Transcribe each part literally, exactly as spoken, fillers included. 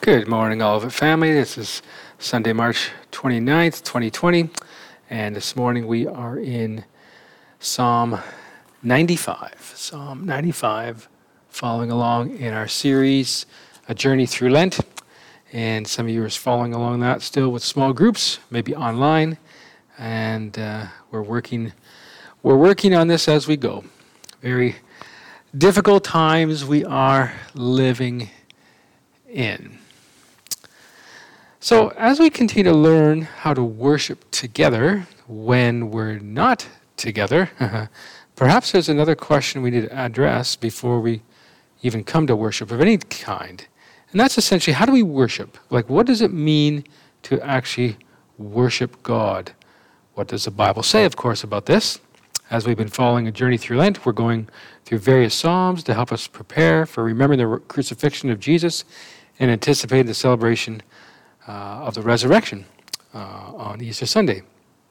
Good morning, all of it family. This is Sunday, March twenty-ninth, twenty twenty, and this morning we are in Psalm ninety-five. Psalm ninety-five, following along in our series, A Journey Through Lent, and some of you are following along that still with small groups, maybe online, and uh, we're working, we're working on this as we go. Very difficult times we are living in. So as we continue to learn how to worship together when we're not together, perhaps there's another question we need to address before we even come to worship of any kind. And that's essentially, how do we worship? Like, what does it mean to actually worship God? What does the Bible say, of course, about this? As we've been following a journey through Lent, we're going through various Psalms to help us prepare for remembering the crucifixion of Jesus and anticipate the celebration uh, of the resurrection uh, on Easter Sunday.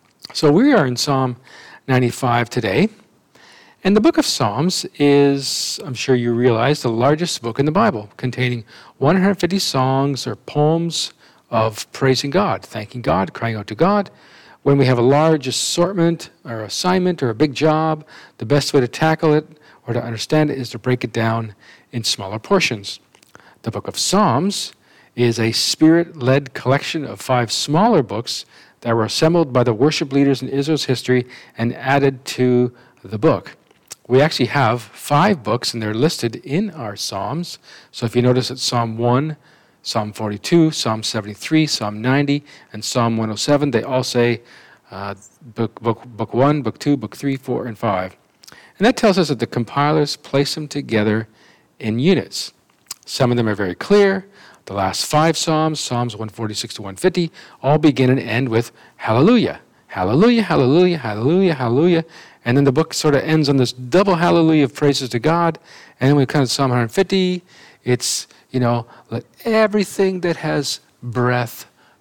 So we are in Psalm ninety-five today. And the book of Psalms is, I'm sure you realize, the largest book in the Bible, containing one hundred fifty songs or poems of praising God, thanking God, crying out to God. When we have a large assortment or assignment or a big job, the best way to tackle it or to understand it is to break it down in smaller portions. The book of Psalms is a spirit-led collection of five smaller books that were assembled by the worship leaders in Israel's history and added to the book. We actually have five books, and they're listed in our Psalms. So if you notice at Psalm one, Psalm forty-two, Psalm seventy-three, Psalm ninety, and Psalm one oh seven, they all say uh, book, book, book one, book two, book three, four, and five. And that tells us that the compilers place them together in units. Some of them are very clear. The last five Psalms, Psalms one forty-six to one fifty, all begin and end with hallelujah. Hallelujah, hallelujah, hallelujah, hallelujah. And then the book sort of ends on this double hallelujah of praises to God. And then we come to Psalm one fifty. It's, you know, let everything that has breath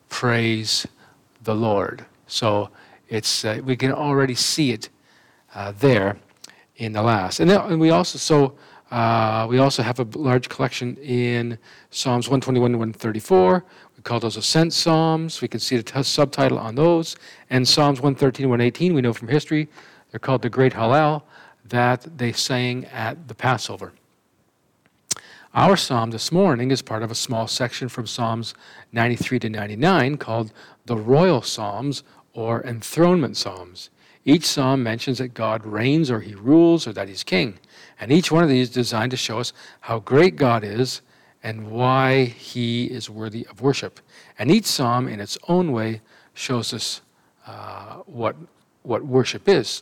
praise the Lord. So it's uh, we can already see it uh, there in the last. And then and we also so uh, we also have a large collection in Psalms one twenty-one to one thirty-four. We call those Ascent Psalms. We can see the t- subtitle on those. And Psalms one thirteen to one eighteen, we know from history, they're called the Great Hallel, that they sang at the Passover. Our psalm this morning is part of a small section from Psalms ninety-three to ninety-nine called the Royal Psalms or Enthronement Psalms. Each psalm mentions that God reigns or he rules or that he's king. And each one of these is designed to show us how great God is and why he is worthy of worship. And each psalm in its own way shows us uh, what, what worship is.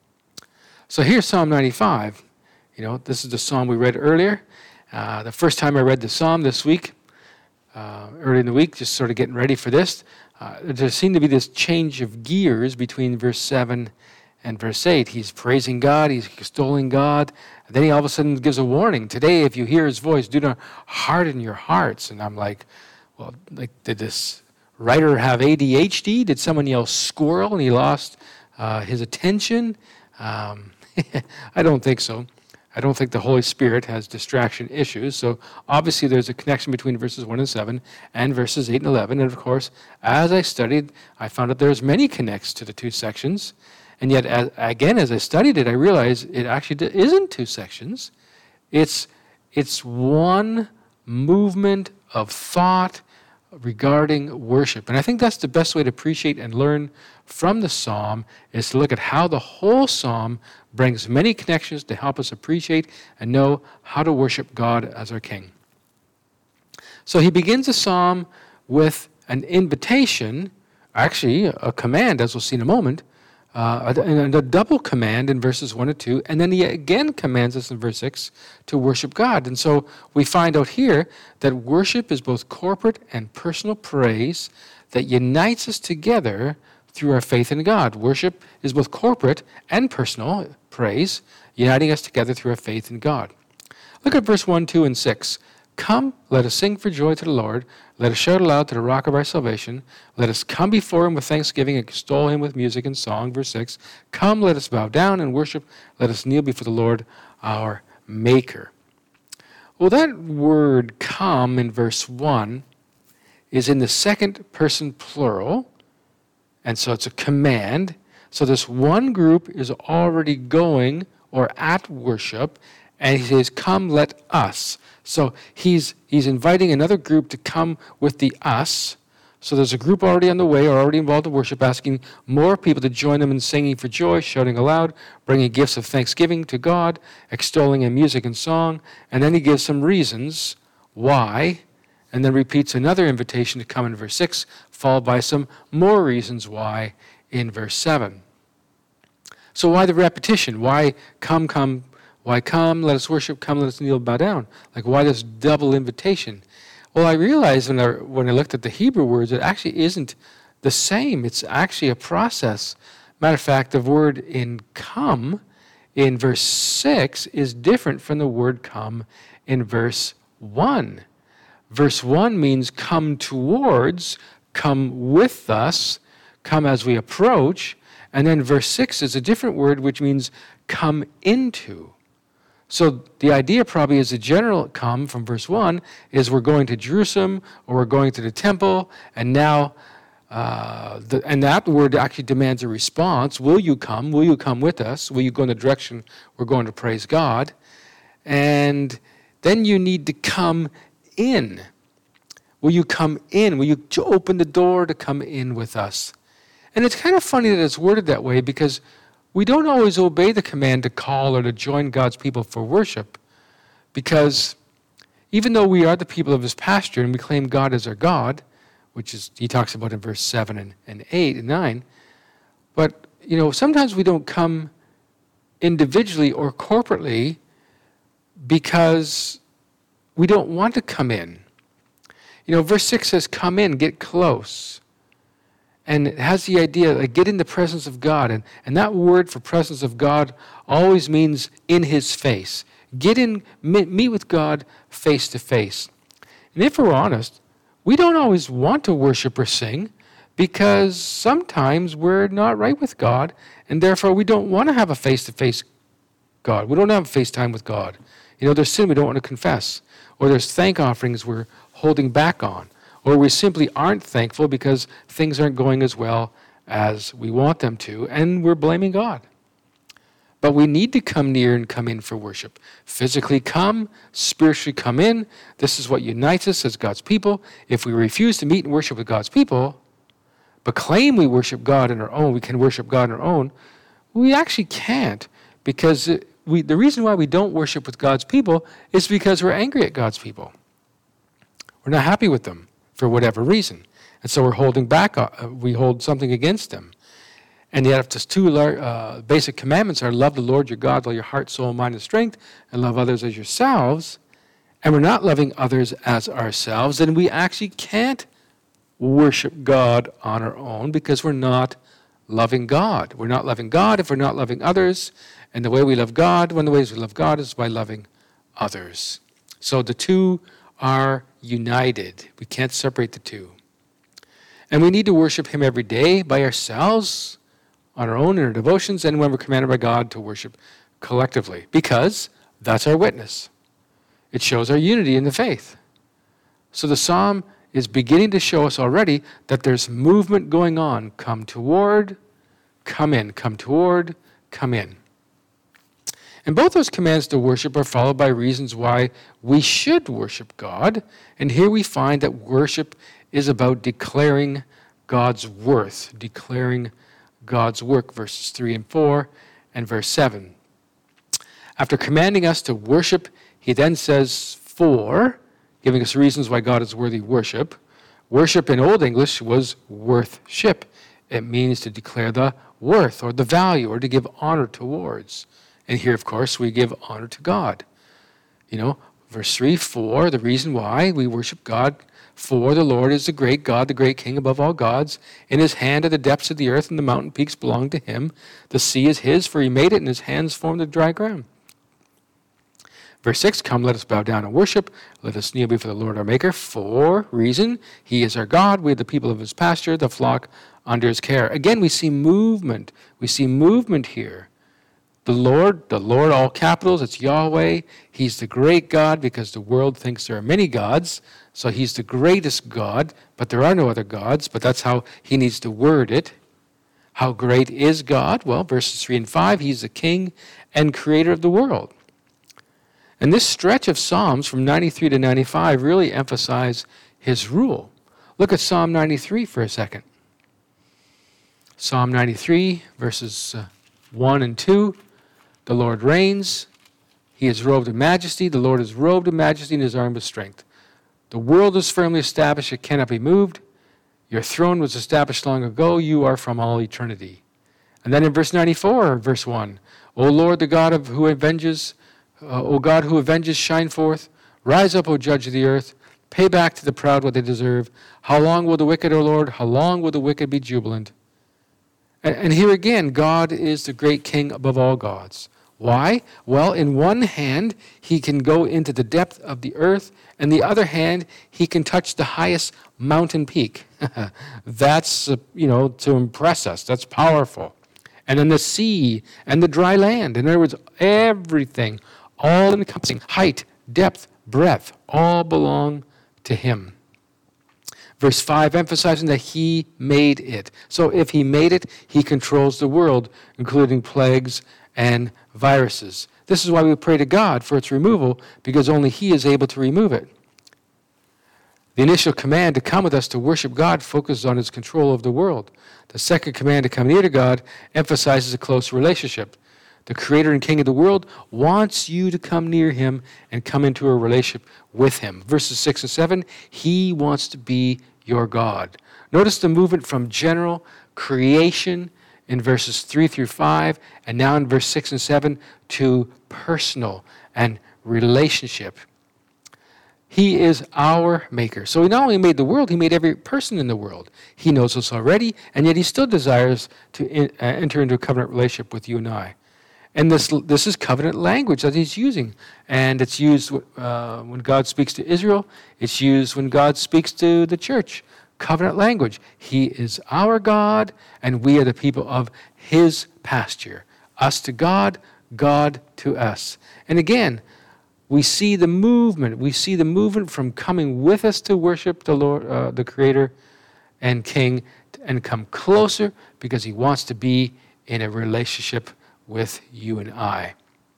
So here's Psalm ninety-five. You know, this is the psalm we read earlier. Uh, the first time I read the psalm this week, uh, early in the week, just sort of getting ready for this, uh, there seemed to be this change of gears between verse seven and verse eight. He's praising God, he's extolling God, and then he all of a sudden gives a warning. Today, if you hear his voice, do not harden your hearts. And I'm like, well, like, did this writer have A D H D? Did someone yell squirrel and he lost uh, his attention? Um, I don't think so. I don't think the Holy Spirit has distraction issues. So obviously there's a connection between verses one and seven and verses eight and eleven. And of course, as I studied, I found that there's many connects to the two sections. And yet, as, again, as I studied it, I realized it actually isn't two sections. It's, it's one movement of thought regarding worship. And I think that's the best way to appreciate and learn from the psalm, is to look at how the whole psalm brings many connections to help us appreciate and know how to worship God as our King. So he begins the psalm with an invitation, actually a command, as we'll see in a moment, uh, and a double command in verses one and two, and then he again commands us in verse six to worship God. And so we find out here that worship is both corporate and personal praise that unites us together through our faith in God. Worship is both corporate and personal praise, uniting us together through our faith in God. Look at verse one, two, and six. Come, let us sing for joy to the Lord. Let us shout aloud to the rock of our salvation. Let us come before him with thanksgiving and extol him with music and song. Verse six. Come, let us bow down and worship. Let us kneel before the Lord our Maker. Well, that word come in verse one is in the second person plural, and so it's a command. So this one group is already going or at worship, and he says, come, let us. So he's he's inviting another group to come with the us. So there's a group already on the way or already involved in worship, asking more people to join them in singing for joy, shouting aloud, bringing gifts of thanksgiving to God, extolling in music and song. And then he gives some reasons why, and then repeats another invitation to come in verse six, followed by some more reasons why in verse seven. So why the repetition? Why come, come, why come, let us worship, come, let us kneel, bow down? Like, why this double invitation? Well, I realized when I, when I looked at the Hebrew words, it actually isn't the same. It's actually a process. Matter of fact, the word in come in verse six is different from the word come in verse one. Verse one means come towards, come with us, come as we approach. And then verse six is a different word which means come into. So the idea probably is the general come from verse one is we're going to Jerusalem or we're going to the temple, and now, uh, the, and that word actually demands a response. Will you come? Will you come with us? Will you go in the direction we're going to praise God? And then you need to come in. Will you come in? Will you open the door to come in with us? And it's kind of funny that it's worded that way because we don't always obey the command to call or to join God's people for worship, because even though we are the people of his pasture and we claim God as our God, which is he talks about in verse seven and, and eight and nine, but you know, sometimes we don't come individually or corporately because we don't want to come in. You know, verse six says, come in, get close. And it has the idea, like, get in the presence of God. And, and that word for presence of God always means in his face. Get in, meet with God face to face. And if we're honest, we don't always want to worship or sing because sometimes we're not right with God, and therefore we don't want to have a face-to-face God. We don't have a face time with God. You know, there's sin we don't want to confess. Or there's thank offerings we're holding back on. Or we simply aren't thankful because things aren't going as well as we want them to, and we're blaming God. But we need to come near and come in for worship. Physically come, spiritually come in. This is what unites us as God's people. If we refuse to meet and worship with God's people, but claim we worship God on our own, we can worship God on our own, we actually can't, because we, the reason why we don't worship with God's people is because we're angry at God's people. We're not happy with them for whatever reason. And so we're holding back, uh, we hold something against them. And yet if those two uh, basic commandments are love the Lord your God with all your heart, soul, mind, and strength, and love others as yourselves, and we're not loving others as ourselves, then we actually can't worship God on our own because we're not loving God. We're not loving God if we're not loving others. And the way we love God, one of the ways we love God is by loving others. So the two are united. We can't separate the two. And we need to worship him every day by ourselves, on our own in our devotions, and when we're commanded by God to worship collectively, because that's our witness. It shows our unity in the faith. So the psalm is beginning to show us already that there's movement going on. Come toward, come in. Come toward, come in. And both those commands to worship are followed by reasons why we should worship God. And here we find that worship is about declaring God's worth, declaring God's work, verses three and four and verse seven. After commanding us to worship, he then says, for, giving us reasons why God is worthy of worship. Worship in Old English was worthship. It means to declare the worth or the value or to give honor towards. And here, of course, we give honor to God. You know, verse three, for, the reason why we worship God, for the Lord is the great God, the great King above all gods. In his hand are the depths of the earth, and the mountain peaks belong to him. The sea is his, for he made it, and his hands formed the dry ground. Verse six, come, let us bow down and worship. Let us kneel before the Lord our Maker. For, reason, he is our God. We are the people of his pasture, the flock under his care. Again, we see movement. We see movement here. The Lord, the Lord, all capitals, it's Yahweh. He's the great God because the world thinks there are many gods. So he's the greatest God, but there are no other gods. But that's how he needs to word it. How great is God? Well, verses three and five, he's the king and creator of the world. And this stretch of Psalms from ninety-three to ninety-five really emphasize his rule. Look at Psalm ninety-three for a second. Psalm ninety-three, verses uh, one and two. The Lord reigns. He is robed in majesty. The Lord is robed in majesty and his arm with strength. The world is firmly established. It cannot be moved. Your throne was established long ago. You are from all eternity. And then in verse ninety-four, verse one. O Lord, the God of who avenges, uh, O God who avenges, shine forth. Rise up, O judge of the earth. Pay back to the proud what they deserve. How long will the wicked, O Lord, how long will the wicked be jubilant? And, and here again, God is the great king above all gods. Why? Well, in one hand, he can go into the depth of the earth, and the other hand, he can touch the highest mountain peak. That's, uh, you know, to impress us. That's powerful. And then the sea and the dry land. In other words, everything, all encompassing, height, depth, breadth, all belong to him. Verse five emphasizing that he made it. So if he made it, he controls the world, including plagues and viruses. This is why we pray to God for its removal, because only he is able to remove it. The initial command to come with us to worship God focuses on his control of the world. The second command to come near to God emphasizes a close relationship. The creator and king of the world wants you to come near him and come into a relationship with him. Verses six and seven, he wants to be your God. Notice the movement from general creation in verses three through five, and now in verse six and seven to personal and relationship. He is our maker. So he not only made the world, he made every person in the world. He knows us already, and yet he still desires to in, uh, enter into a covenant relationship with you and I. And this this is covenant language that he's using. And it's used uh, when God speaks to Israel. It's used when God speaks to the church. Covenant language. He is our God, and we are the people of his pasture. Us to God, God to us. And again, we see the movement. We see the movement from coming with us to worship the Lord, uh, the Creator and King, and come closer because he wants to be in a relationship with you and I.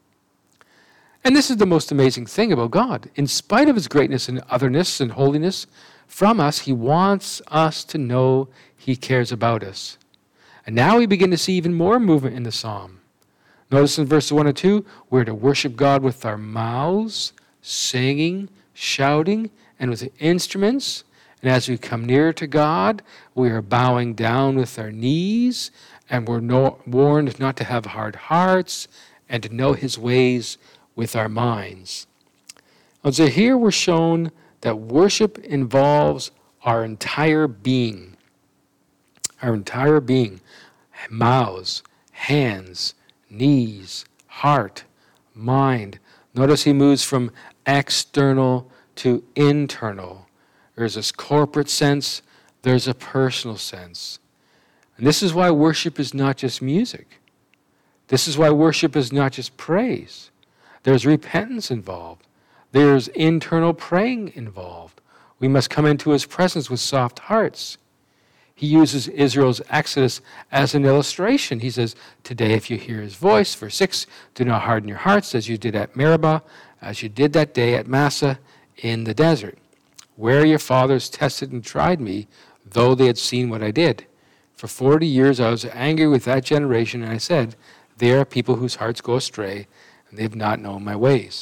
And this is the most amazing thing about God. In spite of his greatness and otherness and holiness, from us, he wants us to know he cares about us. And now we begin to see even more movement in the psalm. Notice in verses one and two, we're to worship God with our mouths, singing, shouting, and with instruments. And as we come nearer to God, we are bowing down with our knees, and we're no, warned not to have hard hearts and to know his ways with our minds. And so here we're shown that worship involves our entire being. Our entire being. Mouths, hands, knees, heart, mind. Notice he moves from external to internal. There's this corporate sense, there's a personal sense. And this is why worship is not just music. This is why worship is not just praise. There's repentance involved. There's internal praying involved. We must come into his presence with soft hearts. He uses Israel's exodus as an illustration. He says, today if you hear his voice, verse six, do not harden your hearts as you did at Meribah, as you did that day at Massah in the desert, where your fathers tested and tried me, though they had seen what I did. For forty years I was angry with that generation, and I said, they are people whose hearts go astray, and they have not known my ways.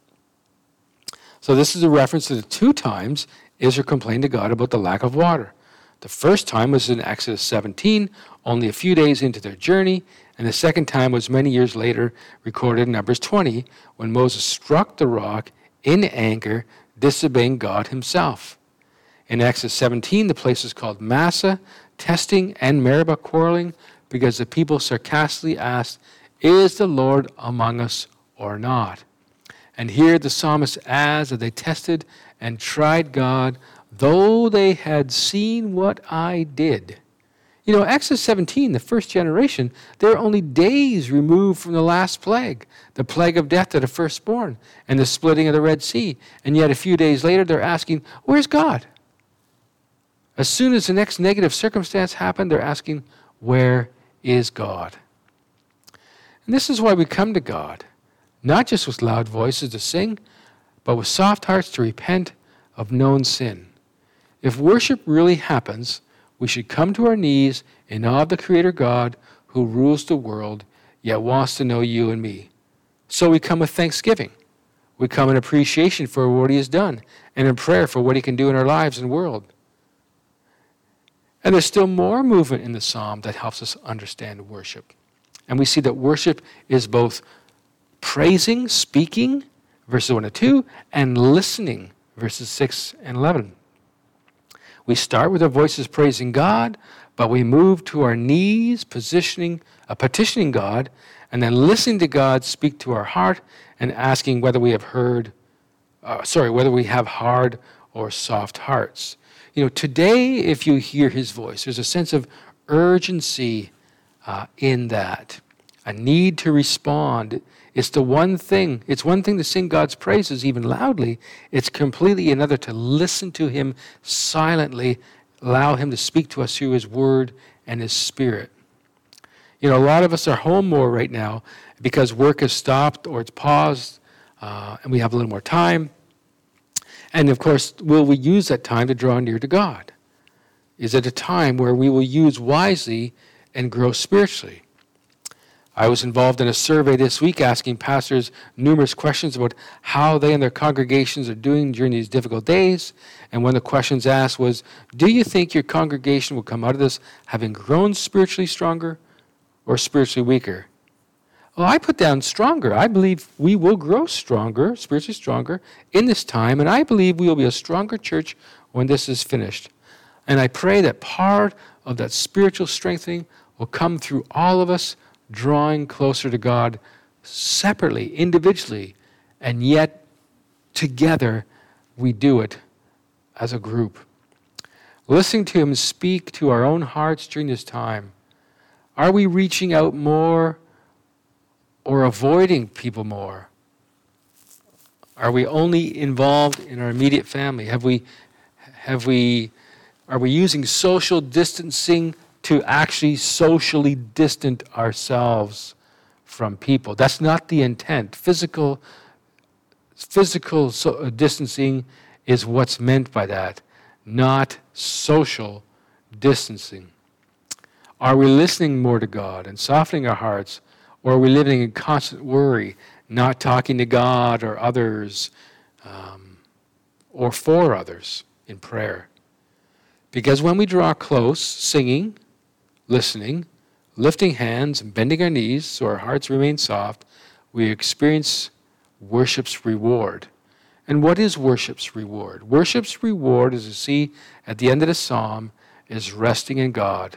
So this is a reference to the two times Israel complained to God about the lack of water. The first time was in Exodus seventeen, only a few days into their journey, and the second time was many years later, recorded in Numbers twenty, when Moses struck the rock in anger, disobeying God himself. In Exodus seventeen, the place is called Massah, testing, and Meribah, quarreling, because the people sarcastically asked, is the Lord among us or not? And here the psalmist adds that they tested and tried God, though they had seen what I did. You know, Exodus seventeen, the first generation, they're only days removed from the last plague, the plague of death to the firstborn and the splitting of the Red Sea. And yet a few days later, they're asking, where's God? As soon as the next negative circumstance happened, they're asking, where is God? And this is why we come to God, not just with loud voices to sing, but with soft hearts to repent of known sin. If worship really happens, we should come to our knees in awe of the Creator God who rules the world, yet wants to know you and me. So we come with thanksgiving. We come in appreciation for what He has done and in prayer for what He can do in our lives and world. And there's still more movement in the psalm that helps us understand worship. And we see that worship is both praising, speaking, verses one and two, and listening, verses six and eleven. We start with our voices praising God, but we move to our knees, positioning, uh, petitioning God, and then listening to God speak to our heart and asking whether we have heard, uh, sorry, whether we have hard or soft hearts. You know, today, if you hear His voice, there's a sense of urgency uh, in that, a need to respond. It's the one thing, it's one thing to sing God's praises even loudly. It's completely another to listen to Him silently, allow Him to speak to us through His Word and His Spirit. You know, a lot of us are home more right now because work has stopped or it's paused, uh, and we have a little more time. And of course, will we use that time to draw near to God? Is it a time where we will use wisely and grow spiritually? I was involved in a survey this week asking pastors numerous questions about how they and their congregations are doing during these difficult days. And one of the questions asked was, do you think your congregation will come out of this having grown spiritually stronger or spiritually weaker? Well, I put down stronger. I believe we will grow stronger, spiritually stronger, in this time, and I believe we will be a stronger church when this is finished. And I pray that part of that spiritual strengthening will come through all of us drawing closer to God separately, individually, and yet together we do it as a group. Listening to Him speak to our own hearts during this time. Are we reaching out more or avoiding people more? Are we only involved in our immediate family? Have we, have we, are we using social distancing to actually socially distant ourselves from people? That's not the intent. Physical, physical so, distancing is what's meant by that, not social distancing. Are we listening more to God and softening our hearts? Or are we living in constant worry, not talking to God or others, um, or for others in prayer? Because when we draw close, singing, listening, lifting hands, and bending our knees so our hearts remain soft, we experience worship's reward. And what is worship's reward? Worship's reward, as you see at the end of the psalm, is resting in God.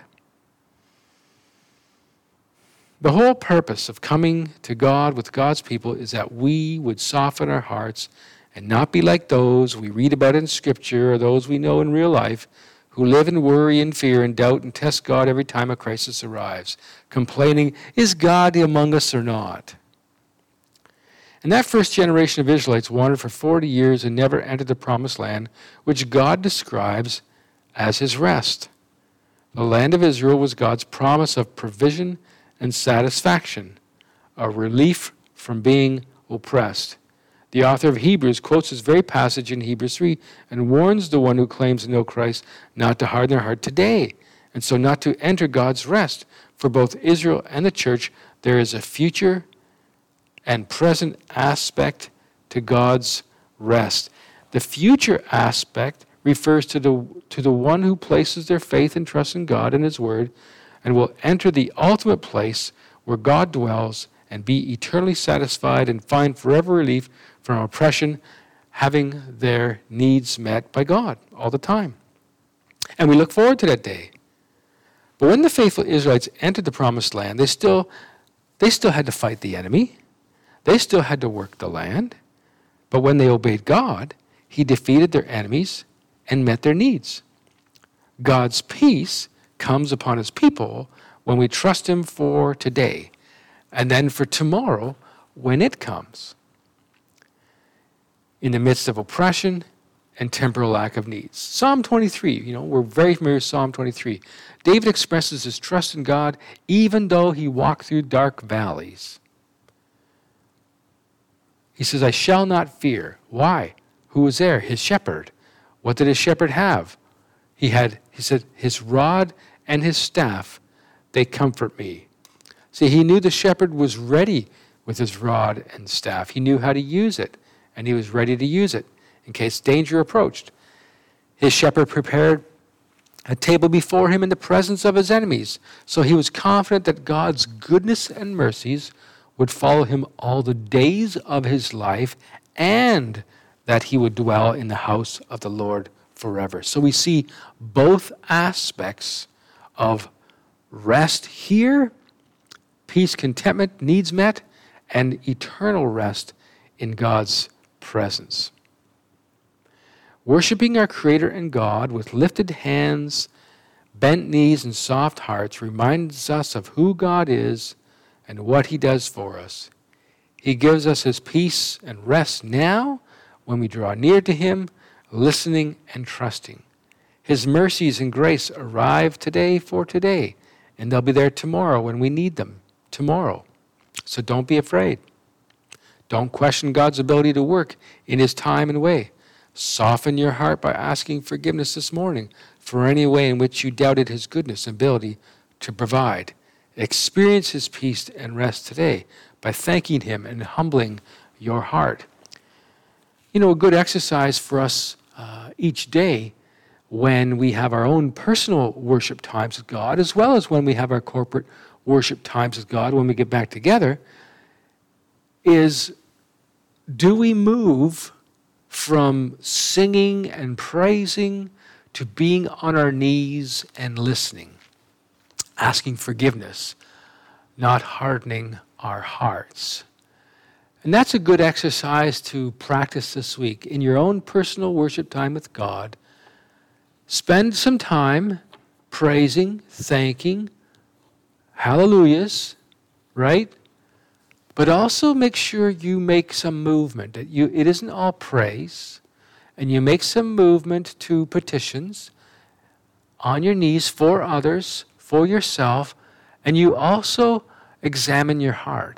The whole purpose of coming to God with God's people is that we would soften our hearts and not be like those we read about in Scripture or those we know in real life who live in worry and fear and doubt and test God every time a crisis arrives, complaining, is God among us or not? And that first generation of Israelites wandered for forty years and never entered the promised land, which God describes as His rest. The land of Israel was God's promise of provision and satisfaction, a relief from being oppressed. The author of Hebrews quotes this very passage in Hebrews three and warns the one who claims to know Christ not to harden their heart today, and so not to enter God's rest. For both Israel and the church, there is a future and present aspect to God's rest. The future aspect refers to the, to the one who places their faith and trust in God and His Word, and will enter the ultimate place where God dwells and be eternally satisfied and find forever relief from oppression, having their needs met by God all the time. And we look forward to that day. But when the faithful Israelites entered the promised land, they still, they still had to fight the enemy. They still had to work the land. But when they obeyed God, He defeated their enemies and met their needs. God's peace comes upon his people when we trust him for today, and then for tomorrow when it comes, in the midst of oppression and temporal lack of needs. Psalm twenty-three, you know, we're very familiar with Psalm twenty-three. David expresses his trust in God even though he walked through dark valleys. He says, I shall not fear. Why? Who was there? His shepherd. What did his shepherd have? He had, he said, his rod and his staff, they comfort me. See, he knew the shepherd was ready with his rod and staff. He knew how to use it, and he was ready to use it in case danger approached. His shepherd prepared a table before him in the presence of his enemies. So he was confident that God's goodness and mercies would follow him all the days of his life, and that he would dwell in the house of the Lord forever. So we see both aspects of rest here, peace, contentment, needs met, and eternal rest in God's presence. Worshiping our Creator and God with lifted hands, bent knees, and soft hearts reminds us of who God is and what he does for us. He gives us his peace and rest now when we draw near to him, listening and trusting. His mercies and grace arrive today for today, and they'll be there tomorrow when we need them, tomorrow. So don't be afraid. Don't question God's ability to work in his time and way. Soften your heart by asking forgiveness this morning for any way in which you doubted his goodness and ability to provide. Experience his peace and rest today by thanking him and humbling your heart. You know, a good exercise for us uh, each day when we have our own personal worship times with God, as well as when we have our corporate worship times with God, when we get back together, is do we move from singing and praising to being on our knees and listening, asking forgiveness, not hardening our hearts? And that's a good exercise to practice this week. In your own personal worship time with God, spend some time praising, thanking, hallelujahs, right? But also make sure you make some movement. That you, it isn't all praise. And you make some movement to petitions on your knees for others, for yourself. And you also examine your heart.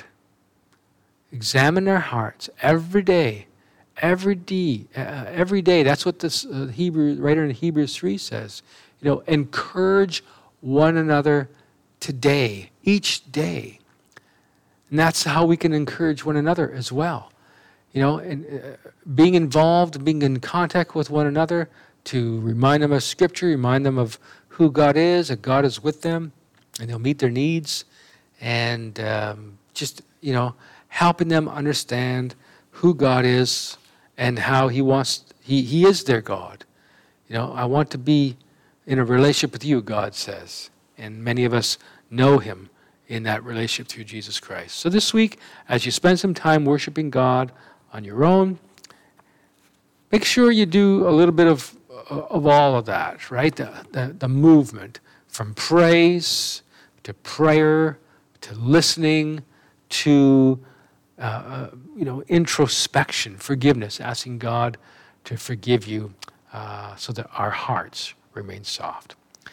Examine our hearts every day. Every day. Uh, every day. That's what this uh, Hebrew writer in Hebrews three says. You know, encourage one another today, each day. And that's how we can encourage one another as well. You know, and uh, being involved, being in contact with one another to remind them of Scripture, remind them of who God is, that God is with them, and He'll meet their needs, and um, just, you know, helping them understand who God is and how He wants, He, he is their God. You know, I want to be in a relationship with you, God says. And many of us know Him in that relationship through Jesus Christ. So this week, as you spend some time worshiping God on your own, make sure you do a little bit of of all of that, right? The, the, the movement from praise to prayer to listening to uh, uh, you know, introspection, forgiveness, asking God to forgive you uh, so that our hearts remain soft.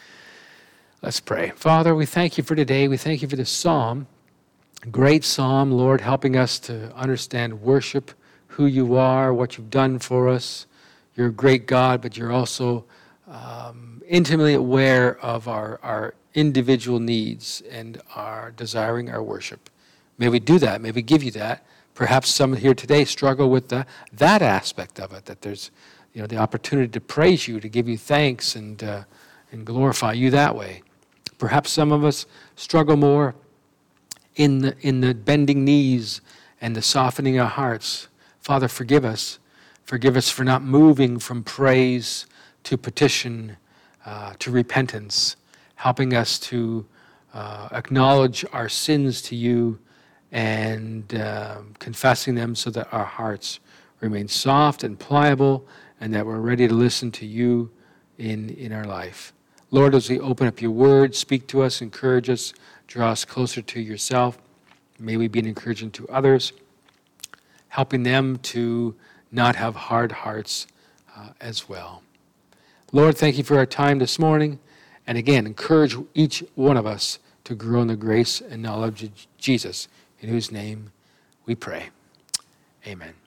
Let's pray. Father, we thank you for today. We thank you for this psalm. Great psalm, Lord, helping us to understand worship, who you are, what you've done for us. You're a great God, but you're also um, intimately aware of our, our individual needs and our desiring our worship. May we do that. May we give you that. Perhaps some here today struggle with the, that aspect of it, that there's, you know, the opportunity to praise you, to give you thanks and uh, and glorify you that way. Perhaps some of us struggle more in the, in the bending knees and the softening our hearts. Father, forgive us. Forgive us for not moving from praise to petition uh, to repentance, helping us to uh, acknowledge our sins to you and uh, confessing them so that our hearts remain soft and pliable and that we're ready to listen to you in, in our life. Lord, as we open up your word, speak to us, encourage us, draw us closer to yourself. May we be an encouragement to others, helping them to not have hard hearts uh, as well. Lord, thank you for our time this morning. And again, encourage each one of us to grow in the grace and knowledge of Jesus, in whose name we pray. Amen.